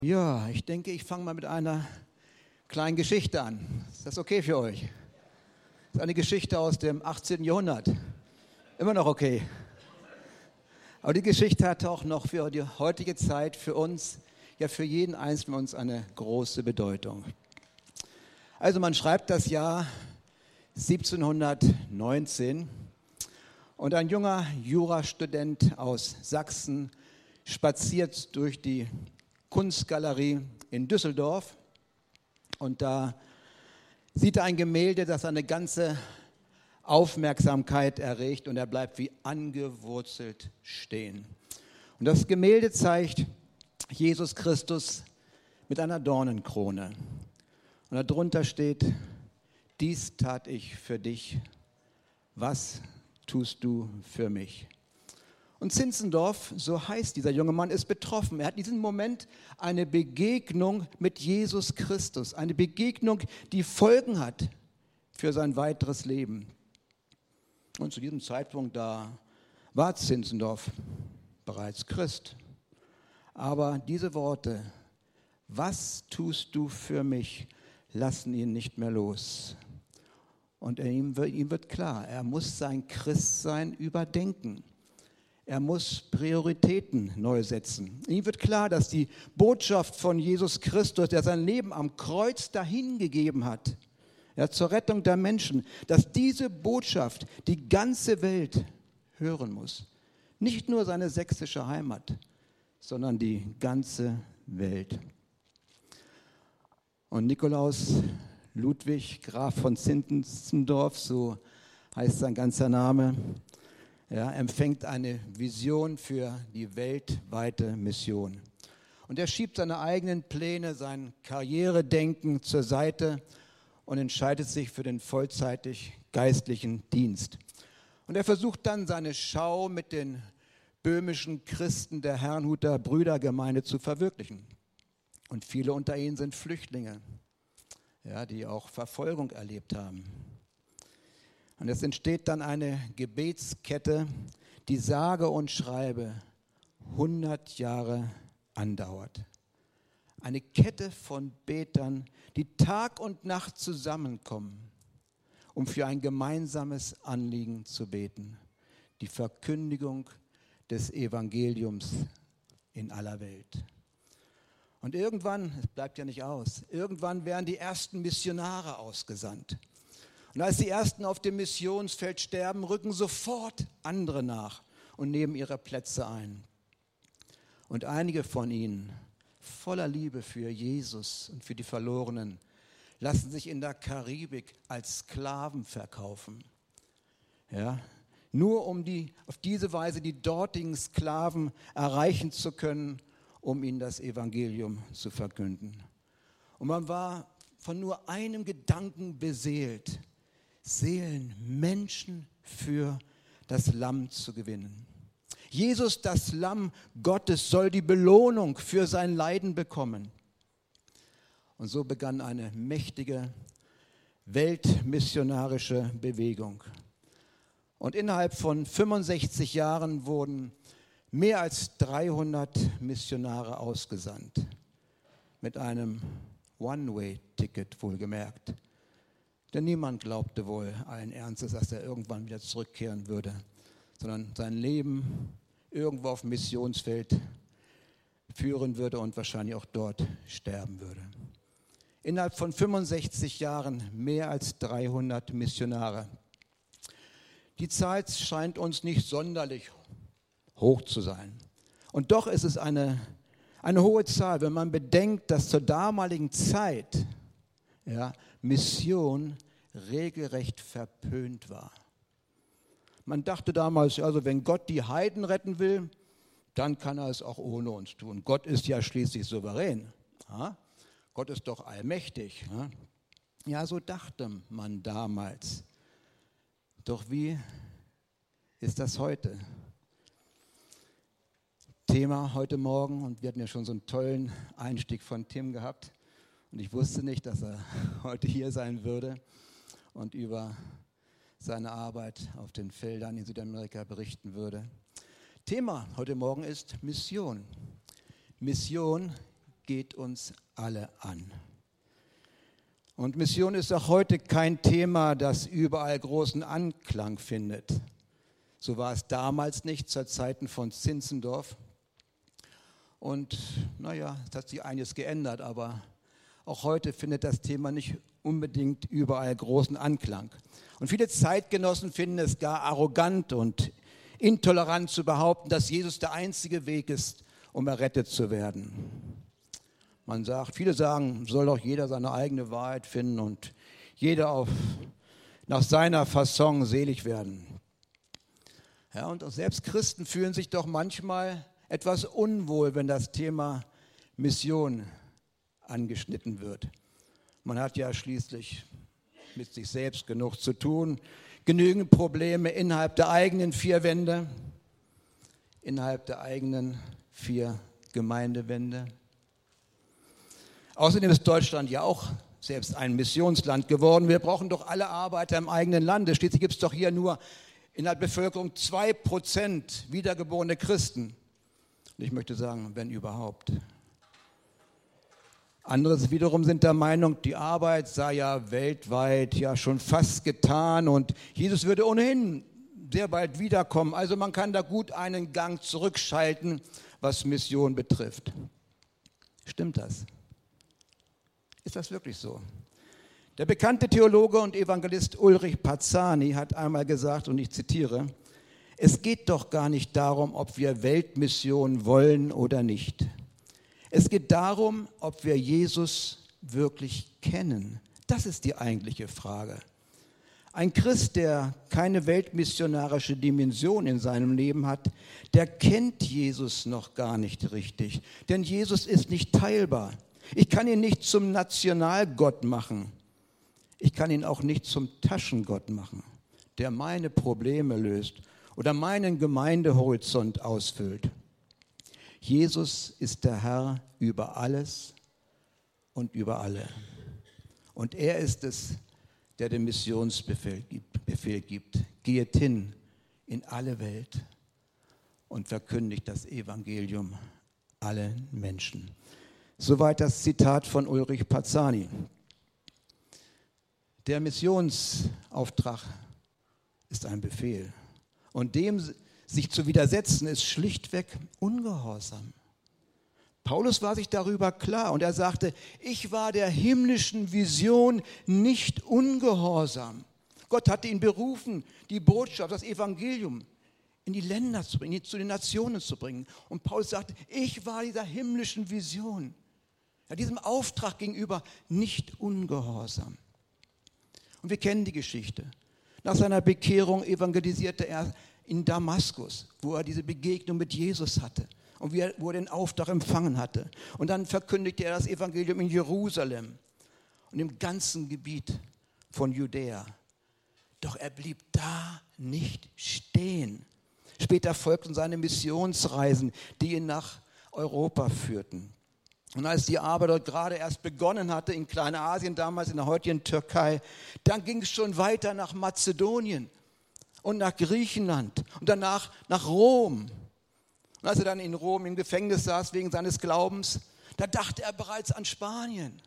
Ja, ich denke, ich fange mal mit einer kleinen Geschichte an. Ist das okay für euch? Das ist eine Geschichte aus dem 18. Jahrhundert. Immer noch okay. Aber die Geschichte hat auch noch für die heutige Zeit, für uns, ja für jeden Einzelnen von uns eine große Bedeutung. Also man schreibt das Jahr 1719 und ein junger Jurastudent aus Sachsen spaziert durch die Kunstgalerie in Düsseldorf und da sieht er ein Gemälde, das seine ganze Aufmerksamkeit erregt und er bleibt wie angewurzelt stehen. Und das Gemälde zeigt Jesus Christus mit einer Dornenkrone. Und darunter steht: Dies tat ich für dich, was tust du für mich? Und Zinzendorf, so heißt dieser junge Mann, ist betroffen. Er hat in diesem Moment eine Begegnung mit Jesus Christus, eine Begegnung, die Folgen hat für sein weiteres Leben. Und zu diesem Zeitpunkt, da war Zinzendorf bereits Christ. Aber diese Worte, was tust du für mich, lassen ihn nicht mehr los. Und ihm wird klar, er muss sein Christsein überdenken. Er muss Prioritäten neu setzen. Ihm wird klar, dass die Botschaft von Jesus Christus, der sein Leben am Kreuz dahingegeben hat, ja, zur Rettung der Menschen, dass diese Botschaft die ganze Welt hören muss. Nicht nur seine sächsische Heimat, sondern die ganze Welt. Und Nikolaus Ludwig, Graf von Zinzendorf, so heißt sein ganzer Name, ja, empfängt eine Vision für die weltweite Mission. Und er schiebt seine eigenen Pläne, sein Karrieredenken zur Seite und entscheidet sich für den vollzeitig geistlichen Dienst. Und er versucht dann seine Schau mit den böhmischen Christen der Herrnhuter Brüdergemeinde zu verwirklichen. Und viele unter ihnen sind Flüchtlinge, ja, die auch Verfolgung erlebt haben. Und es entsteht dann eine Gebetskette, die sage und schreibe 100 Jahre andauert. Eine Kette von Betern, die Tag und Nacht zusammenkommen, um für ein gemeinsames Anliegen zu beten. Die Verkündigung des Evangeliums in aller Welt. Und irgendwann, es bleibt ja nicht aus, irgendwann werden die ersten Missionare ausgesandt. Und als die Ersten auf dem Missionsfeld sterben, rücken sofort andere nach und nehmen ihre Plätze ein. Und einige von ihnen, voller Liebe für Jesus und für die Verlorenen, lassen sich in der Karibik als Sklaven verkaufen. Ja, nur um auf diese Weise die dortigen Sklaven erreichen zu können, um ihnen das Evangelium zu verkünden. Und man war von nur einem Gedanken beseelt: Seelen, Menschen für das Lamm zu gewinnen. Jesus, das Lamm Gottes, soll die Belohnung für sein Leiden bekommen. Und so begann eine mächtige weltmissionarische Bewegung. Und innerhalb von 65 Jahren wurden mehr als 300 Missionare ausgesandt. Mit einem One-Way-Ticket wohlgemerkt. Denn niemand glaubte wohl allen Ernstes, dass er irgendwann wieder zurückkehren würde, sondern sein Leben irgendwo auf dem Missionsfeld führen würde und wahrscheinlich auch dort sterben würde. Innerhalb von 65 Jahren mehr als 300 Missionare. Die Zahl scheint uns nicht sonderlich hoch zu sein. Und doch ist es eine hohe Zahl, wenn man bedenkt, dass zur damaligen Zeit Mission regelrecht verpönt war. Man dachte damals, also wenn Gott die Heiden retten will, dann kann er es auch ohne uns tun. Gott ist ja schließlich souverän. Ja? Gott ist doch allmächtig. Ja, so dachte man damals. Doch wie ist das heute? Thema heute Morgen, und wir hatten ja schon so einen tollen Einstieg von Tim gehabt. Und ich wusste nicht, dass er heute hier sein würde und über seine Arbeit auf den Feldern in Südamerika berichten würde. Thema heute Morgen ist Mission. Mission geht uns alle an. Und Mission ist auch heute kein Thema, das überall großen Anklang findet. So war es damals nicht, zur Zeiten von Zinzendorf. Und es hat sich einiges geändert, aber auch heute findet das Thema nicht unbedingt überall großen Anklang. Und viele Zeitgenossen finden es gar arrogant und intolerant zu behaupten, dass Jesus der einzige Weg ist, um errettet zu werden. Viele sagen, soll doch jeder seine eigene Wahrheit finden und jeder nach seiner Fasson selig werden. Ja, und auch selbst Christen fühlen sich doch manchmal etwas unwohl, wenn das Thema Mission angeschnitten wird. Man hat ja schließlich mit sich selbst genug zu tun, genügend Probleme innerhalb der eigenen vier Wände, innerhalb der eigenen 4 Gemeindewände. Außerdem ist Deutschland ja auch selbst ein Missionsland geworden. Wir brauchen doch alle Arbeiter im eigenen Lande. Schließlich gibt es doch hier nur in der Bevölkerung 2% wiedergeborene Christen. Und ich möchte sagen, wenn überhaupt. Andere wiederum sind der Meinung, die Arbeit sei ja weltweit ja schon fast getan und Jesus würde ohnehin sehr bald wiederkommen. Also man kann da gut einen Gang zurückschalten, was Mission betrifft. Stimmt das? Ist das wirklich so? Der bekannte Theologe und Evangelist Ulrich Parzani hat einmal gesagt, und ich zitiere, es geht doch gar nicht darum, ob wir Weltmission wollen oder nicht. Es geht darum, ob wir Jesus wirklich kennen. Das ist die eigentliche Frage. Ein Christ, der keine weltmissionarische Dimension in seinem Leben hat, der kennt Jesus noch gar nicht richtig. Denn Jesus ist nicht teilbar. Ich kann ihn nicht zum Nationalgott machen. Ich kann ihn auch nicht zum Taschengott machen, der meine Probleme löst oder meinen Gemeindehorizont ausfüllt. Jesus ist der Herr über alles und über alle. Und er ist es, der den Missionsbefehl gibt. Geht hin in alle Welt und verkündigt das Evangelium allen Menschen. Soweit das Zitat von Ulrich Parzani. Der Missionsauftrag ist ein Befehl. Und dem sich zu widersetzen, ist schlichtweg Ungehorsam. Paulus war sich darüber klar und er sagte, ich war der himmlischen Vision nicht ungehorsam. Gott hatte ihn berufen, die Botschaft, das Evangelium in die Länder zu bringen, zu den Nationen zu bringen. Und Paulus sagte, ich war dieser himmlischen Vision, diesem Auftrag gegenüber nicht ungehorsam. Und wir kennen die Geschichte. Nach seiner Bekehrung evangelisierte er in Damaskus, wo er diese Begegnung mit Jesus hatte und wo er den Auftrag empfangen hatte. Und dann verkündigte er das Evangelium in Jerusalem und im ganzen Gebiet von Judäa. Doch er blieb da nicht stehen. Später folgten seine Missionsreisen, die ihn nach Europa führten. Und als die Arbeit dort gerade erst begonnen hatte, in Kleinasien, damals in der heutigen Türkei, dann ging es schon weiter nach Mazedonien und nach Griechenland und danach nach Rom. Und als er dann in Rom im Gefängnis saß wegen seines Glaubens, da dachte er bereits an Spanien.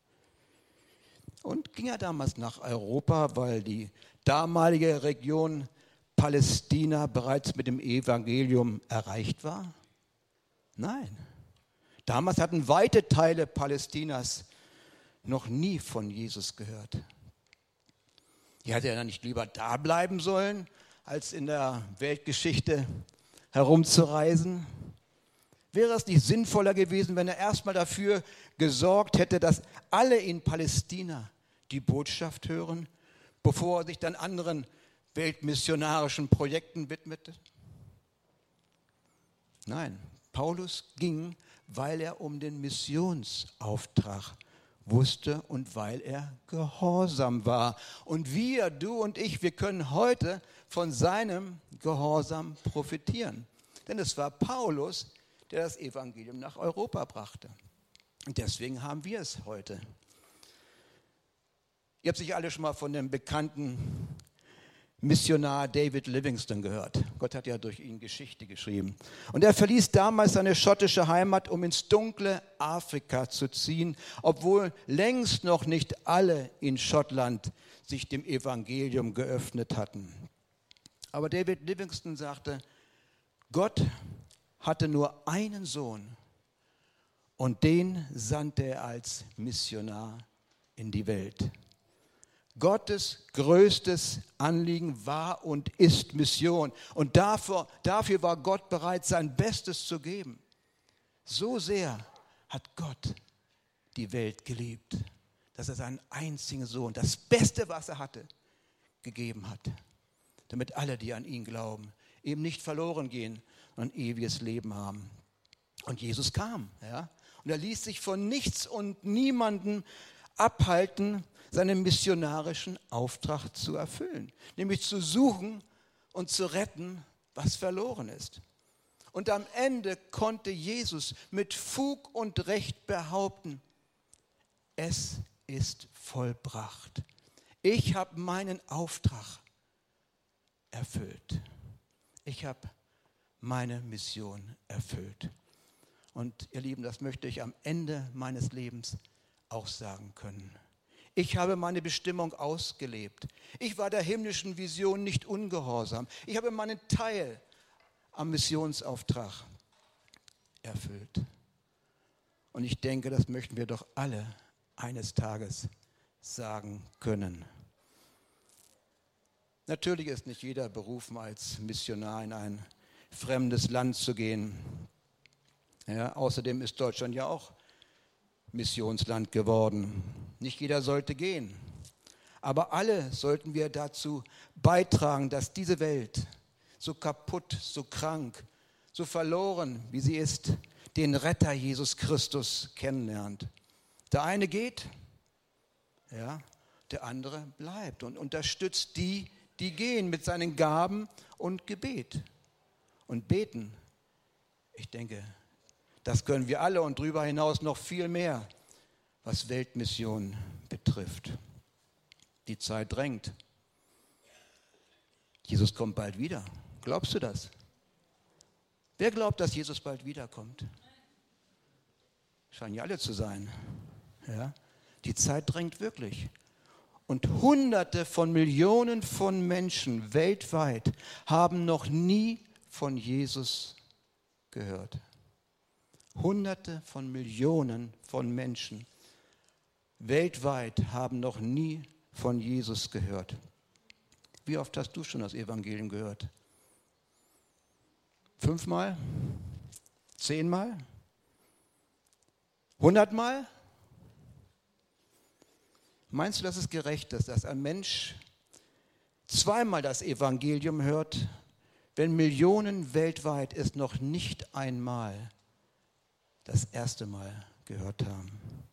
Und ging er damals nach Europa, weil die damalige Region Palästina bereits mit dem Evangelium erreicht war? Nein. Damals hatten weite Teile Palästinas noch nie von Jesus gehört. Ja, hätte er dann nicht lieber da bleiben sollen, als in der Weltgeschichte herumzureisen? Wäre es nicht sinnvoller gewesen, wenn er erstmal dafür gesorgt hätte, dass alle in Palästina die Botschaft hören, bevor er sich dann anderen weltmissionarischen Projekten widmete? Nein, Paulus ging, weil er um den Missionsauftrag wusste und weil er gehorsam war. Und wir, du und ich, wir können heute von seinem Gehorsam profitieren. Denn es war Paulus, der das Evangelium nach Europa brachte. Und deswegen haben wir es heute. Ihr habt sicher alle schon mal von dem bekannten Missionar David Livingstone gehört. Gott hat ja durch ihn Geschichte geschrieben. Und er verließ damals seine schottische Heimat, um ins dunkle Afrika zu ziehen, obwohl längst noch nicht alle in Schottland sich dem Evangelium geöffnet hatten. Aber David Livingstone sagte, Gott hatte nur einen Sohn und den sandte er als Missionar in die Welt. Gottes größtes Anliegen war und ist Mission. Und dafür war Gott bereit, sein Bestes zu geben. So sehr hat Gott die Welt geliebt, dass er seinen einzigen Sohn, das Beste, was er hatte, gegeben hat. Damit alle, die an ihn glauben, eben nicht verloren gehen und ein ewiges Leben haben. Und Jesus kam. Ja? Und er ließ sich von nichts und niemandem abhalten, seinen missionarischen Auftrag zu erfüllen, nämlich zu suchen und zu retten, was verloren ist. Und am Ende konnte Jesus mit Fug und Recht behaupten, es ist vollbracht. Ich habe meinen Auftrag erfüllt. Ich habe meine Mission erfüllt. Und ihr Lieben, das möchte ich am Ende meines Lebens auch sagen können. Ich habe meine Bestimmung ausgelebt. Ich war der himmlischen Vision nicht ungehorsam. Ich habe meinen Teil am Missionsauftrag erfüllt. Und ich denke, das möchten wir doch alle eines Tages sagen können. Natürlich ist nicht jeder berufen, als Missionar in ein fremdes Land zu gehen. Ja, außerdem ist Deutschland ja auch Missionsland geworden. Nicht jeder sollte gehen. Aber alle sollten wir dazu beitragen, dass diese Welt, so kaputt, so krank, so verloren, wie sie ist, den Retter Jesus Christus kennenlernt. Der eine geht, ja, der andere bleibt und unterstützt die, die gehen mit seinen Gaben und Gebet. Und beten, ich denke, das können wir alle und darüber hinaus noch viel mehr, was Weltmission betrifft. Die Zeit drängt. Jesus kommt bald wieder. Glaubst du das? Wer glaubt, dass Jesus bald wiederkommt? Scheinen ja alle zu sein. Ja? Die Zeit drängt wirklich. Und Hunderte von Millionen von Menschen weltweit haben noch nie von Jesus gehört. Hunderte von Millionen von Menschen weltweit haben noch nie von Jesus gehört. Wie oft hast du schon das Evangelium gehört? 5-mal? 10-mal? 100-mal? Meinst du, dass es gerecht ist, dass ein Mensch 2-mal das Evangelium hört, wenn Millionen weltweit es noch nicht einmal das erste Mal gehört haben?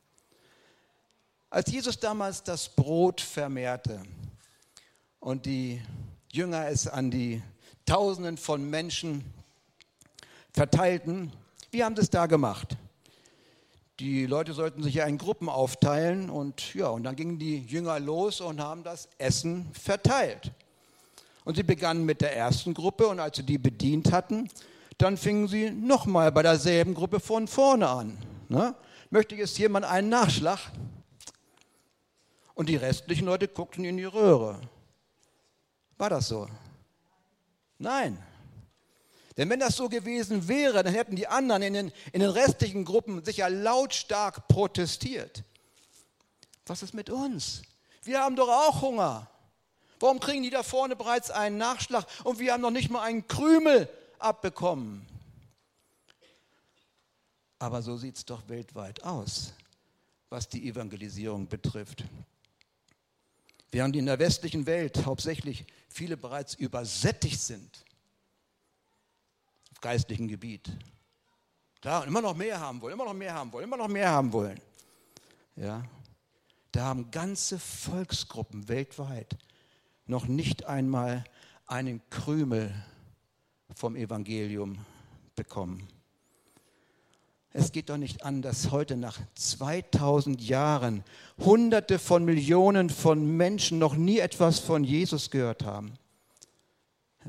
Als Jesus damals das Brot vermehrte und die Jünger es an die Tausenden von Menschen verteilten, wie haben sie es da gemacht? Die Leute sollten sich ja in Gruppen aufteilen und dann gingen die Jünger los und haben das Essen verteilt. Und sie begannen mit der ersten Gruppe und als sie die bedient hatten, dann fingen sie nochmal bei derselben Gruppe von vorne an. Ne? Möchte jetzt jemand einen Nachschlag? Und die restlichen Leute guckten in die Röhre. War das so? Nein. Denn wenn das so gewesen wäre, dann hätten die anderen in den restlichen Gruppen sicher lautstark protestiert. Was ist mit uns? Wir haben doch auch Hunger. Warum kriegen die da vorne bereits einen Nachschlag und wir haben noch nicht mal einen Krümel abbekommen? Aber so sieht es doch weltweit aus, was die Evangelisierung betrifft. Während in der westlichen Welt hauptsächlich viele bereits übersättigt sind, auf geistlichem Gebiet. Klar, und immer noch mehr haben wollen, immer noch mehr haben wollen, immer noch mehr haben wollen. Ja, da haben ganze Volksgruppen weltweit noch nicht einmal einen Krümel vom Evangelium bekommen. Es geht doch nicht an, dass heute nach 2000 Jahren Hunderte von Millionen von Menschen noch nie etwas von Jesus gehört haben.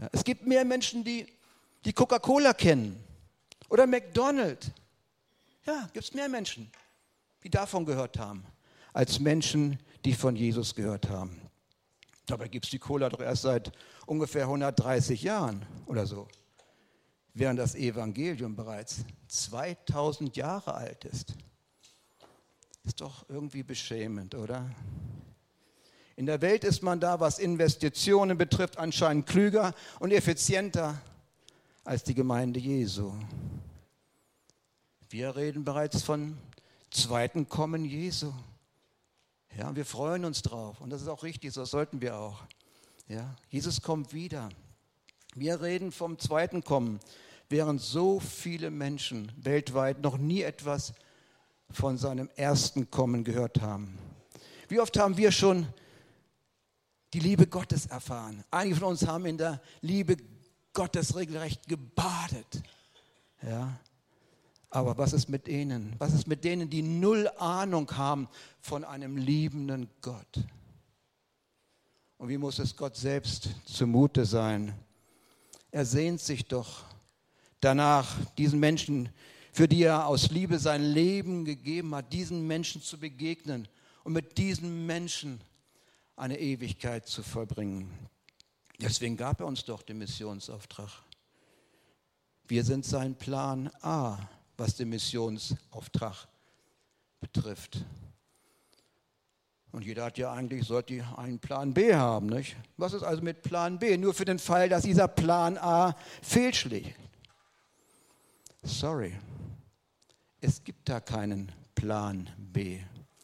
Ja, es gibt mehr Menschen, die Coca-Cola kennen oder McDonald's. Ja, gibt es mehr Menschen, die davon gehört haben, als Menschen, die von Jesus gehört haben. Dabei gibt es die Cola doch erst seit ungefähr 130 Jahren oder so, während das Evangelium bereits 2000 Jahre alt ist. Ist doch irgendwie beschämend, oder? In der Welt ist man da, was Investitionen betrifft, anscheinend klüger und effizienter als die Gemeinde Jesu. Wir reden bereits von zweiten Kommen Jesu. Ja, wir freuen uns drauf und das ist auch richtig, so sollten wir auch. Ja, Jesus kommt wieder. Wir reden vom zweiten Kommen, während so viele Menschen weltweit noch nie etwas von seinem ersten Kommen gehört haben. Wie oft haben wir schon die Liebe Gottes erfahren? Einige von uns haben in der Liebe Gottes regelrecht gebadet. Ja. Aber was ist mit ihnen? Was ist mit denen, die null Ahnung haben von einem liebenden Gott? Und wie muss es Gott selbst zumute sein? Er sehnt sich doch danach, diesen Menschen, für die er aus Liebe sein Leben gegeben hat, diesen Menschen zu begegnen und mit diesen Menschen eine Ewigkeit zu vollbringen. Deswegen gab er uns doch den Missionsauftrag. Wir sind sein Plan A, was den Missionsauftrag betrifft. Und jeder hat ja eigentlich, sollte einen Plan B haben, nicht? Was ist also mit Plan B? Nur für den Fall, dass dieser Plan A fehlschlägt. Sorry, es gibt da keinen Plan B.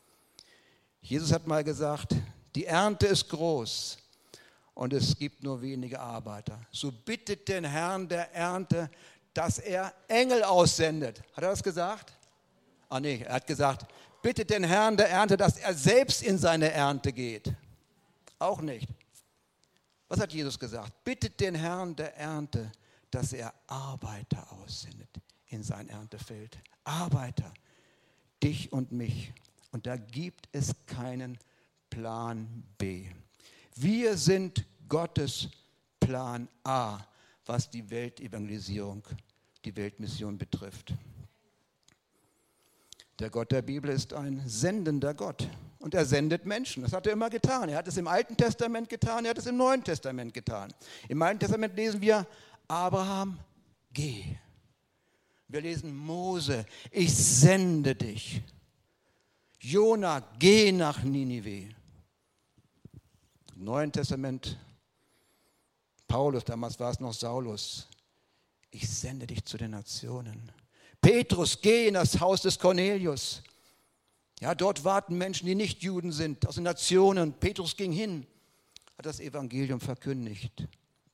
Jesus hat mal gesagt, die Ernte ist groß und es gibt nur wenige Arbeiter. So bittet den Herrn der Ernte, dass er Engel aussendet. Hat er das gesagt? Ah nee, er hat gesagt, bittet den Herrn der Ernte, dass er selbst in seine Ernte geht. Auch nicht. Was hat Jesus gesagt? Bittet den Herrn der Ernte, dass er Arbeiter aussendet in sein Erntefeld. Arbeiter, dich und mich. Und da gibt es keinen Plan B. Wir sind Gottes Plan A, was die Weltevangelisierung, die Weltmission betrifft. Der Gott der Bibel ist ein sendender Gott und er sendet Menschen. Das hat er immer getan. Er hat es im Alten Testament getan, er hat es im Neuen Testament getan. Im Alten Testament lesen wir, Abraham, geh. Wir lesen Mose, ich sende dich. Jona, geh nach Ninive. Im Neuen Testament, Paulus, damals war es noch Saulus, ich sende dich zu den Nationen. Petrus, geh in das Haus des Cornelius. Ja, dort warten Menschen, die nicht Juden sind, aus den Nationen. Petrus ging hin, hat das Evangelium verkündigt.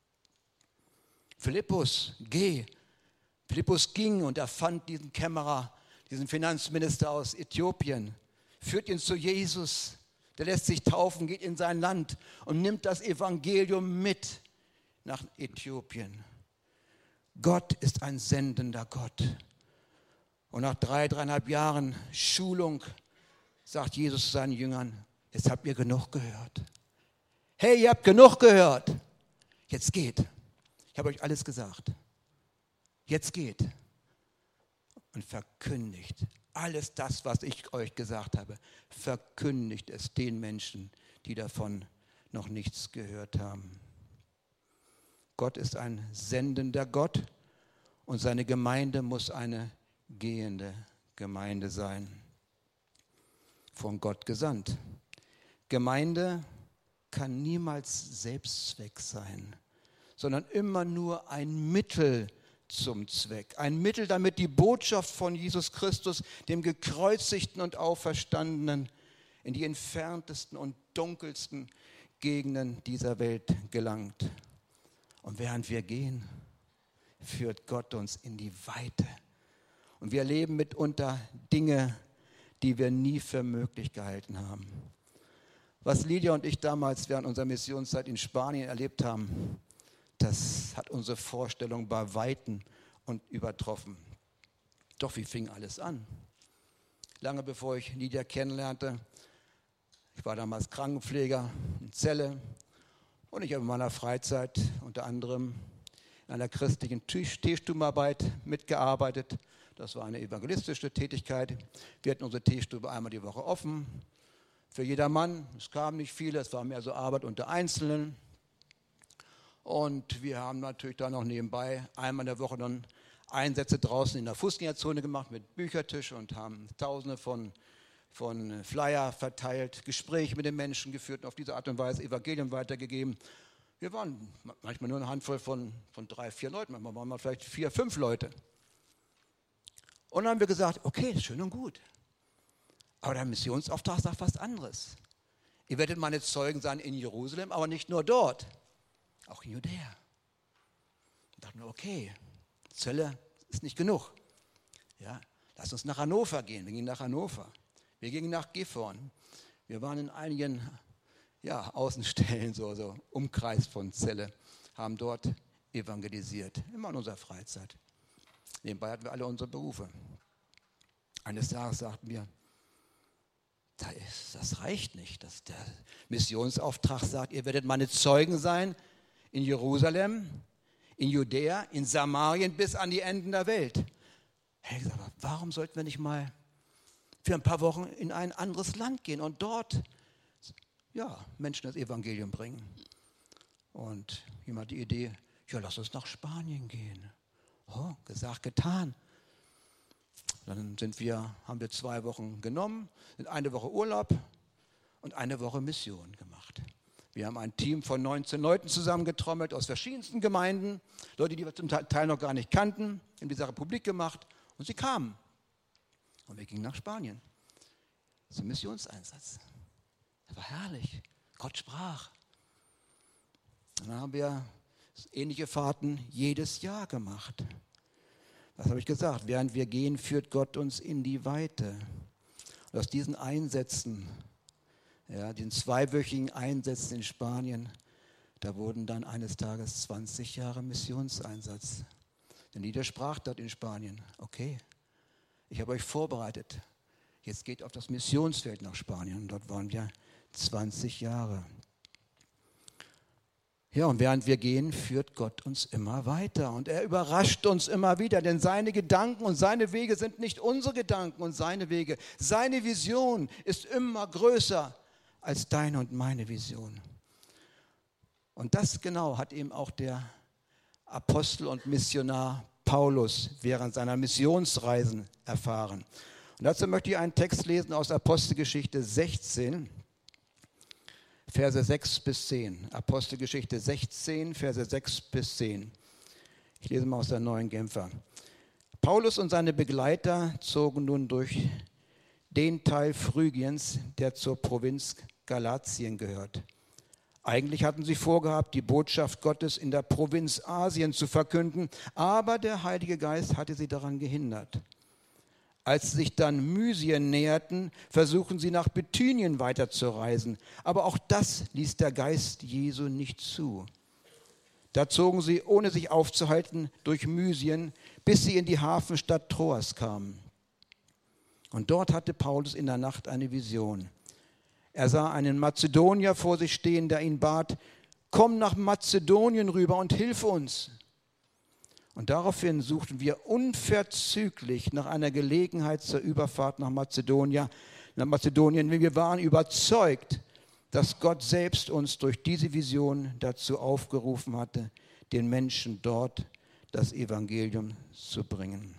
Philippus, geh. Philippus ging und er fand diesen Kämmerer, diesen Finanzminister aus Äthiopien, führt ihn zu Jesus. Der lässt sich taufen, geht in sein Land und nimmt das Evangelium mit nach Äthiopien. Gott ist ein sendender Gott. Und nach 3,5 Jahren Schulung sagt Jesus zu seinen Jüngern, jetzt habt ihr genug gehört. Hey, ihr habt genug gehört. Jetzt geht. Ich habe euch alles gesagt. Jetzt geht und verkündigt alles das, was ich euch gesagt habe. Verkündigt es den Menschen, die davon noch nichts gehört haben. Gott ist ein sendender Gott und seine Gemeinde muss eine gehende Gemeinde sein. Von Gott gesandt. Gemeinde kann niemals Selbstzweck sein, sondern immer nur ein Mittel zum Zweck. Ein Mittel, damit die Botschaft von Jesus Christus, dem Gekreuzigten und Auferstandenen, in die entferntesten und dunkelsten Gegenden dieser Welt gelangt. Und während wir gehen, führt Gott uns in die Weite. Und wir erleben mitunter Dinge, die wir nie für möglich gehalten haben. Was Lydia und ich damals während unserer Missionszeit in Spanien erlebt haben, das hat unsere Vorstellung bei Weitem und übertroffen. Doch wie fing alles an? Lange bevor ich Lydia kennenlernte, ich war damals Krankenpfleger in Celle Und ich habe in meiner Freizeit unter anderem in einer christlichen Teestubenarbeit mitgearbeitet. Das war eine evangelistische Tätigkeit. Wir hatten unsere Teestube einmal die Woche offen für jedermann. Es kamen nicht viele, es war mehr so Arbeit unter Einzelnen. Und wir haben natürlich dann noch nebenbei einmal in der Woche dann Einsätze draußen in der Fußgängerzone gemacht mit Büchertisch und haben Tausende von Flyer verteilt, Gespräche mit den Menschen geführt und auf diese Art und Weise Evangelium weitergegeben. Wir waren manchmal nur eine Handvoll von 3, 4 Leuten, manchmal waren wir vielleicht 4, 5 Leute. Und dann haben wir gesagt, okay, schön und gut. Aber der Missionsauftrag sagt was anderes. Ihr werdet meine Zeugen sein in Jerusalem, aber nicht nur dort, auch in Judäa. Und dachten wir, okay, Zölle ist nicht genug. Ja, lass uns nach Hannover gehen. Wir gingen nach Hannover. Wir gingen nach Gifhorn. Wir waren in einigen Außenstellen, so Umkreis von Celle, haben dort evangelisiert, immer in unserer Freizeit. Nebenbei hatten wir alle unsere Berufe. Eines Tages sagten wir, das reicht nicht, dass der Missionsauftrag sagt, ihr werdet meine Zeugen sein in Jerusalem, in Judäa, in Samarien bis an die Enden der Welt. Hey, aber warum sollten wir nicht mal für ein paar Wochen in ein anderes Land gehen und dort Menschen das Evangelium bringen? Und jemand die Idee, lass uns nach Spanien gehen. Oh, gesagt, getan. Dann haben wir 2 Wochen genommen, sind eine Woche Urlaub und eine Woche Mission gemacht. Wir haben ein Team von 19 Leuten zusammengetrommelt aus verschiedensten Gemeinden, Leute, die wir zum Teil noch gar nicht kannten, haben die Sache publik gemacht und sie kamen. Und wir gingen nach Spanien zum Missionseinsatz. Das war herrlich. Gott sprach. Und dann haben wir ähnliche Fahrten jedes Jahr gemacht. Was habe ich gesagt? Während wir gehen, führt Gott uns in die Weite. Und aus diesen Einsätzen, den 2-wöchigen Einsätzen in Spanien, da wurden dann eines Tages 20 Jahre Missionseinsatz. Der Leader sprach dort in Spanien, okay, ich habe euch vorbereitet, jetzt geht auf das Missionsfeld nach Spanien. Und dort waren wir 20 Jahre. Ja, und während wir gehen, führt Gott uns immer weiter. Und er überrascht uns immer wieder, denn seine Gedanken und seine Wege sind nicht unsere Gedanken und seine Wege. Seine Vision ist immer größer als deine und meine Vision. Und das genau hat eben auch der Apostel und Missionar Paulus während seiner Missionsreisen erfahren. Und dazu möchte ich einen Text lesen aus Apostelgeschichte 16, Verse 6 bis 10. Apostelgeschichte 16, Verse 6 bis 10. Ich lese mal aus der Neuen Genfer. Paulus und seine Begleiter zogen nun durch den Teil Phrygiens, der zur Provinz Galatien gehört. Eigentlich hatten sie vorgehabt, die Botschaft Gottes in der Provinz Asien zu verkünden, aber der Heilige Geist hatte sie daran gehindert. Als sie sich dann Mysien näherten, versuchten sie nach Bithynien weiterzureisen. Aber auch das ließ der Geist Jesu nicht zu. Da zogen sie, ohne sich aufzuhalten, durch Mysien, bis sie in die Hafenstadt Troas kamen. Und dort hatte Paulus in der Nacht eine Vision. Er sah einen Mazedonier vor sich stehen, der ihn bat, komm nach Mazedonien rüber und hilf uns. Und daraufhin suchten wir unverzüglich nach einer Gelegenheit zur Überfahrt nach Mazedonien. Wir waren überzeugt, dass Gott selbst uns durch diese Vision dazu aufgerufen hatte, den Menschen dort das Evangelium zu bringen.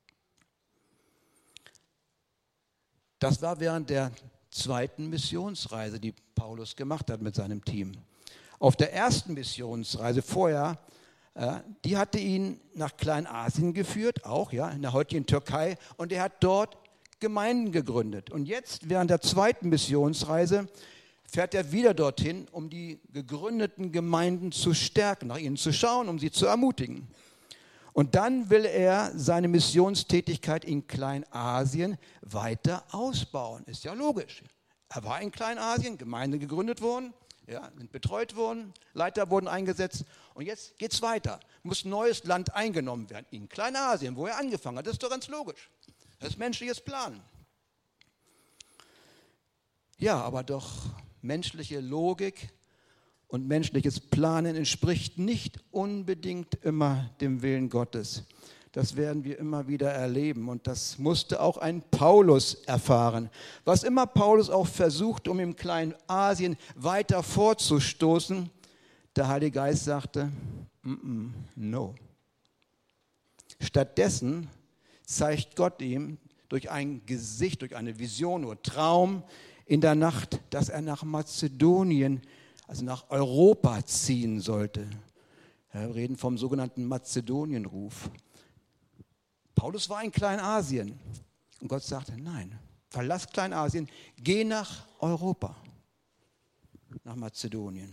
Das war während der 2. Missionsreise, die Paulus gemacht hat mit seinem Team. Auf der ersten Missionsreise vorher, die hatte ihn nach Kleinasien geführt, auch in der heutigen Türkei, und er hat dort Gemeinden gegründet. Und jetzt, während der 2. Missionsreise, fährt er wieder dorthin, um die gegründeten Gemeinden zu stärken, nach ihnen zu schauen, um sie zu ermutigen. Und dann will er seine Missionstätigkeit in Kleinasien weiter ausbauen. Ist ja logisch. Er war in Kleinasien, Gemeinden gegründet worden, sind betreut worden, Leiter wurden eingesetzt und jetzt geht es weiter. Muss ein neues Land eingenommen werden, in Kleinasien, wo er angefangen hat. Das ist doch ganz logisch. Das ist menschliches Planen. Ja, aber doch menschliche Logik und menschliches Planen entspricht nicht unbedingt immer dem Willen Gottes. Das werden wir immer wieder erleben und das musste auch ein Paulus erfahren. Was immer Paulus auch versucht, um im Kleinasien weiter vorzustoßen, der Heilige Geist sagte, no. Stattdessen zeigt Gott ihm durch ein Gesicht, durch eine Vision oder Traum in der Nacht, dass er nach Mazedonien, also nach Europa ziehen sollte. Wir reden vom sogenannten Mazedonienruf. Paulus war in Kleinasien und Gott sagte, nein, verlass Kleinasien, geh nach Europa, nach Mazedonien.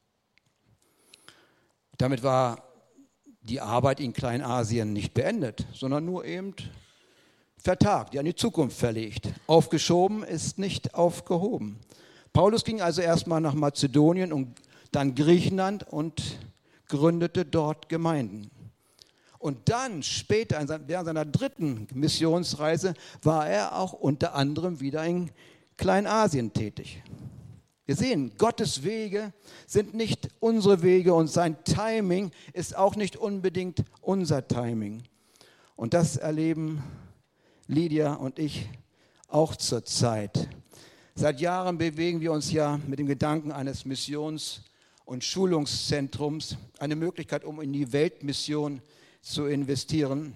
Damit war die Arbeit in Kleinasien nicht beendet, sondern nur eben vertagt, ja in die Zukunft verlegt. Aufgeschoben ist nicht aufgehoben. Paulus ging also erstmal nach Mazedonien und dann Griechenland und gründete dort Gemeinden. Und dann später, während seiner dritten Missionsreise, war er auch unter anderem wieder in Kleinasien tätig. Wir sehen, Gottes Wege sind nicht unsere Wege und sein Timing ist auch nicht unbedingt unser Timing. Und das erleben Lydia und ich auch zur Zeit. Seit Jahren bewegen wir uns ja mit dem Gedanken eines Missions- und Schulungszentrums, eine Möglichkeit, um in die Weltmission zu investieren.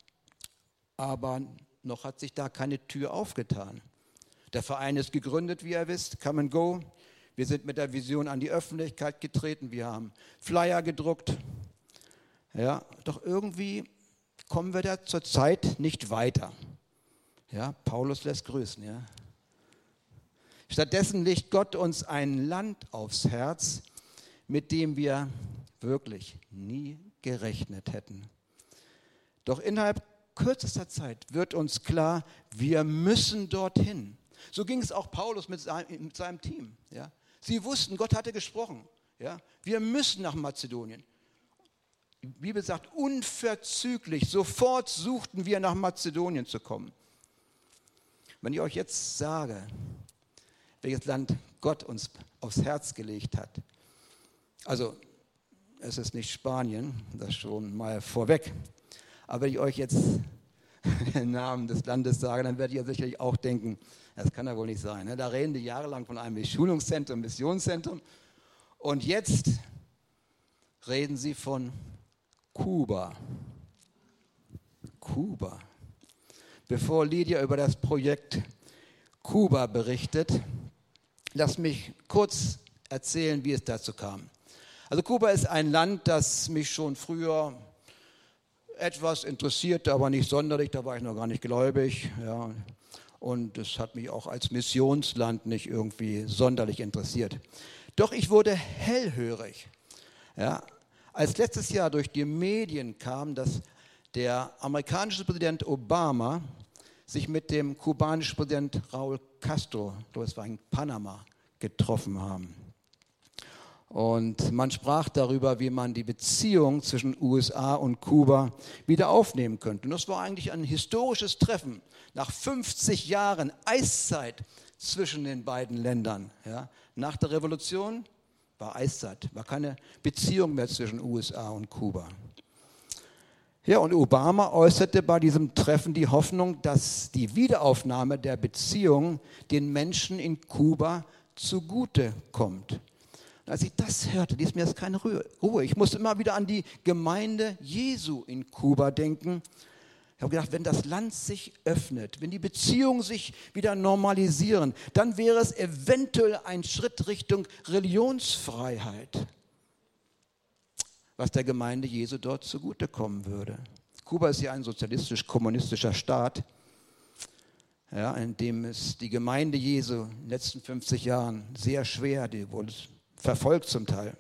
Aber noch hat sich da keine Tür aufgetan. Der Verein ist gegründet, wie ihr wisst, Come and Go. Wir sind mit der Vision an die Öffentlichkeit getreten. Wir haben Flyer gedruckt. Ja, doch irgendwie kommen wir da zurzeit nicht weiter. Ja, Paulus lässt grüßen. Ja. Stattdessen legt Gott uns ein Land aufs Herz, mit dem wir wirklich nie gerechnet hätten. Doch innerhalb kürzester Zeit wird uns klar, wir müssen dorthin. So ging es auch Paulus mit seinem Team. Ja. Sie wussten, Gott hatte gesprochen. Ja. Wir müssen nach Mazedonien. Die Bibel sagt, unverzüglich, sofort suchten wir nach Mazedonien zu kommen. Wenn ich euch jetzt sage, welches Land Gott uns aufs Herz gelegt hat, also es ist nicht Spanien, das schon mal vorweg, aber wenn ich euch jetzt den Namen des Landes sage, dann werdet ihr sicherlich auch denken, das kann ja wohl nicht sein. Ne? Da reden die jahrelang von einem Schulungszentrum, Missionszentrum und jetzt reden sie von Kuba. Kuba. Bevor Lydia über das Projekt Kuba berichtet, lasst mich kurz erzählen, wie es dazu kam. Also Kuba ist ein Land, das mich schon früher etwas interessierte, aber nicht sonderlich, da war ich noch gar nicht gläubig. Ja. Und es hat mich auch als Missionsland nicht irgendwie sonderlich interessiert. Doch ich wurde hellhörig, ja, als letztes Jahr durch die Medien kam, dass der amerikanische Präsident Obama sich mit dem kubanischen Präsident Raúl Castro, das war in Panama, getroffen haben. Und man sprach darüber, wie man die Beziehung zwischen USA und Kuba wieder aufnehmen könnte. Und das war eigentlich ein historisches Treffen nach 50 Jahren Eiszeit zwischen den beiden Ländern. Ja. Nach der Revolution war Eiszeit, war keine Beziehung mehr zwischen USA und Kuba. Ja, und Obama äußerte bei diesem Treffen die Hoffnung, dass die Wiederaufnahme der Beziehung den Menschen in Kuba zugute kommt. Und als ich das hörte, ließ mir das keine Ruhe. Ich musste immer wieder an die Gemeinde Jesu in Kuba denken. Ich habe gedacht, wenn das Land sich öffnet, wenn die Beziehungen sich wieder normalisieren, dann wäre es eventuell ein Schritt Richtung Religionsfreiheit, was der Gemeinde Jesu dort zugutekommen würde. Kuba ist ja ein sozialistisch-kommunistischer Staat, ja, in dem es die Gemeinde Jesu in den letzten 50 Jahren sehr schwer, die wurde verfolgt zum Teil.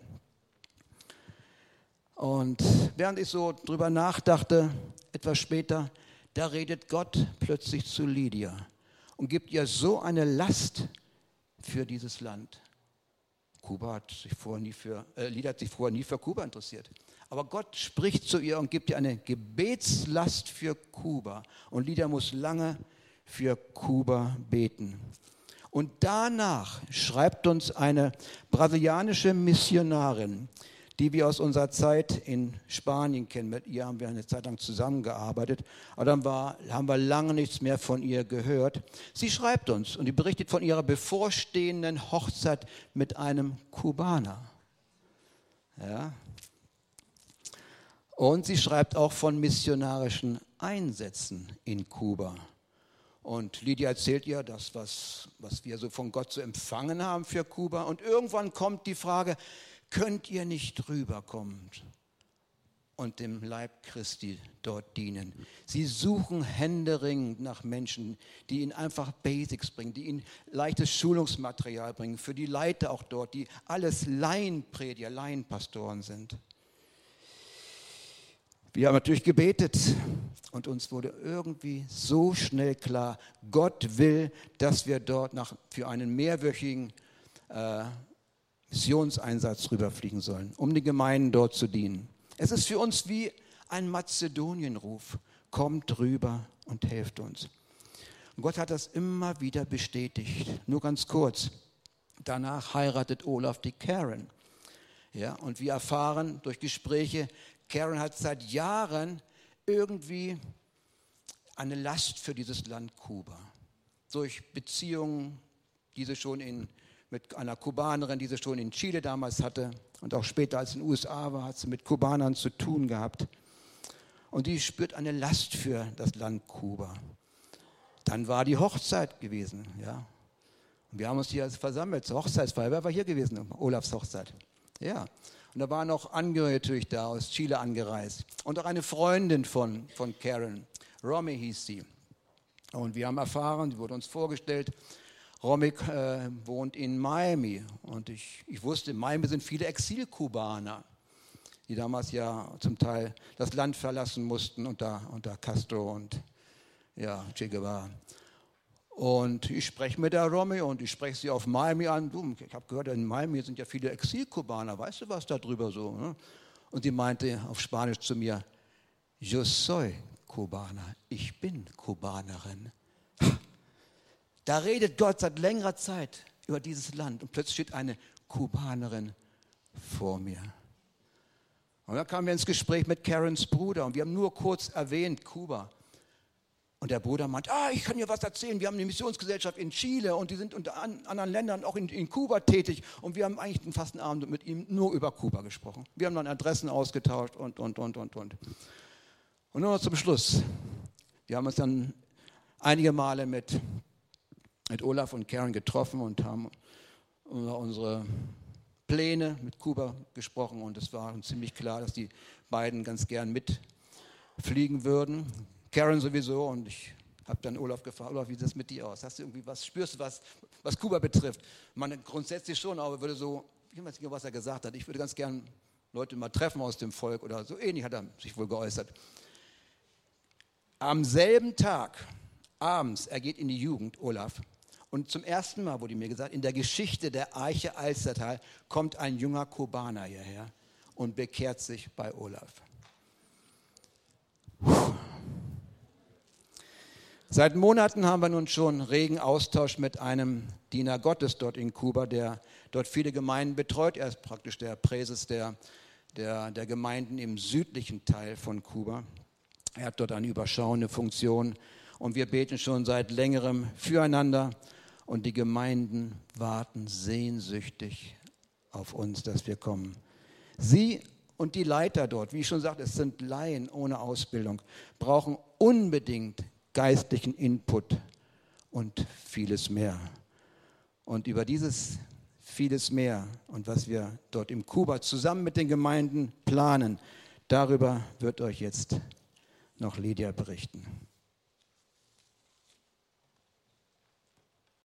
Und während ich so drüber nachdachte, etwas später, da redet Gott plötzlich zu Lydia und gibt ihr so eine Last für dieses Land. Lydia hat sich vorher nie für Kuba interessiert. Aber Gott spricht zu ihr und gibt ihr eine Gebetslast für Kuba. Und Lydia muss lange für Kuba beten. Und danach schreibt uns eine brasilianische Missionarin, die wir aus unserer Zeit in Spanien kennen. Mit ihr haben wir eine Zeit lang zusammengearbeitet, aber dann haben wir lange nichts mehr von ihr gehört. Sie schreibt uns und die berichtet von ihrer bevorstehenden Hochzeit mit einem Kubaner. Ja. Und sie schreibt auch von missionarischen Einsätzen in Kuba. Und Lydia erzählt ihr das, was wir so von Gott so empfangen haben für Kuba. Und irgendwann kommt die Frage, könnt ihr nicht rüberkommen und dem Leib Christi dort dienen? Sie suchen händeringend nach Menschen, die ihnen einfach Basics bringen, die ihnen leichtes Schulungsmaterial bringen, für die Leiter auch dort, die alles Laienprediger, Laienpastoren sind. Wir haben natürlich gebetet und uns wurde irgendwie so schnell klar, Gott will, dass wir dort für einen mehrwöchigen Missionseinsatz rüberfliegen sollen, um den Gemeinden dort zu dienen. Es ist für uns wie ein Mazedonienruf. Kommt rüber und helft uns. Und Gott hat das immer wieder bestätigt. Nur ganz kurz. Danach heiratet Olaf die Karen. Ja, und wir erfahren durch Gespräche, Karen hat seit Jahren irgendwie eine Last für dieses Land Kuba. Durch Beziehungen, die sie schon mit einer Kubanerin, die sie schon in Chile damals hatte und auch später, als sie in den USA war, hat sie mit Kubanern zu tun gehabt. Und die spürt eine Last für das Land Kuba. Dann war die Hochzeit gewesen. Ja. Und wir haben uns hier versammelt zur Hochzeitsfeier. Wer war hier gewesen? Olafs Hochzeit. Ja. Und da waren auch Angehörige natürlich da, aus Chile angereist. Und auch eine Freundin von Karen, Romy hieß sie. Und wir haben erfahren, sie wurde uns vorgestellt, Romy wohnt in Miami. Und ich wusste, in Miami sind viele Exilkubaner, die damals ja zum Teil das Land verlassen mussten unter Castro und ja, Che Guevara. Und ich spreche mit der Romy und ich spreche sie auf Miami an. Du, ich habe gehört, in Miami sind ja viele Exilkubaner. Weißt du was darüber so? Ne? Und sie meinte auf Spanisch zu mir, Yo soy Kubaner. Ich bin Kubanerin. Da redet Gott seit längerer Zeit über dieses Land und plötzlich steht eine Kubanerin vor mir. Und dann kamen wir ins Gespräch mit Karens Bruder und wir haben nur kurz erwähnt Kuba. Und der Bruder meint, ich kann dir was erzählen, wir haben eine Missionsgesellschaft in Chile und die sind unter anderen Ländern auch in Kuba tätig und wir haben eigentlich fast einen Abend mit ihm nur über Kuba gesprochen. Wir haben dann Adressen ausgetauscht und. Und nur noch zum Schluss. Wir haben uns dann einige Male mit Olaf und Karen getroffen und haben über unsere Pläne mit Kuba gesprochen und es war uns ziemlich klar, dass die beiden ganz gern mitfliegen würden. Karen sowieso und ich habe dann Olaf gefragt, Olaf, wie sieht das mit dir aus? Hast du irgendwie spürst du was Kuba betrifft? Man grundsätzlich schon, aber würde so, ich weiß nicht, was er gesagt hat, ich würde ganz gern Leute mal treffen aus dem Volk oder so ähnlich hat er sich wohl geäußert. Am selben Tag, abends, er geht in die Jugend, Olaf, und zum ersten Mal wurde mir gesagt, in der Geschichte der Arche Alstertal kommt ein junger Kubaner hierher und bekehrt sich bei Olaf. Seit Monaten haben wir nun schon regen Austausch mit einem Diener Gottes dort in Kuba, der dort viele Gemeinden betreut. Er ist praktisch der Präses der Gemeinden im südlichen Teil von Kuba. Er hat dort eine überschauende Funktion und wir beten schon seit längerem füreinander und die Gemeinden warten sehnsüchtig auf uns, dass wir kommen. Sie und die Leiter dort, wie ich schon sagte, es sind Laien ohne Ausbildung, brauchen unbedingt geistlichen Input und vieles mehr. Und über dieses vieles mehr und was wir dort in Kuba zusammen mit den Gemeinden planen, darüber wird euch jetzt noch Lydia berichten.